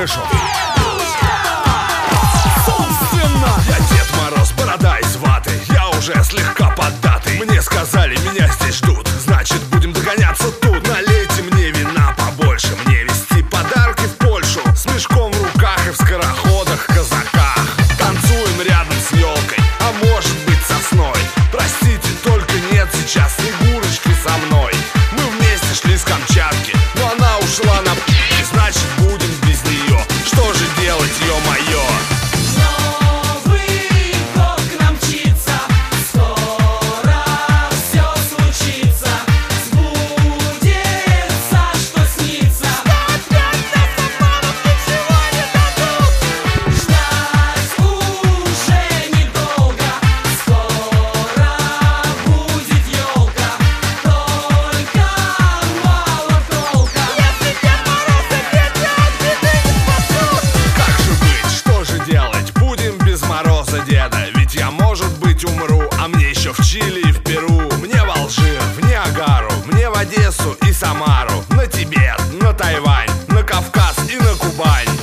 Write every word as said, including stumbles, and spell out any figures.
крышу. Собственно, я Дед Мороз, борода из ваты. Я уже слегка поддатый. Мне сказали, меня здесь ждут, значит будем догоняться тут. Налейте мне вина побольше, мне везти подарки в Польшу. С мешком в руках и в скороходах, казаках. Танцуем рядом с елкой, а может быть сосной. Простите, только нет сейчас Снегурочки со мной. Мы вместе шли с Камчатки, но она ушла на п***, значит будем без нее. Что же делать, ё-моё? Деда, ведь я, может быть, умру, а мне еще в Чили и в Перу. Мне в Алжир, в Ниагару, мне в Одессу и Самару, на Тибет, на Тайвань, на Кавказ и на Кубань.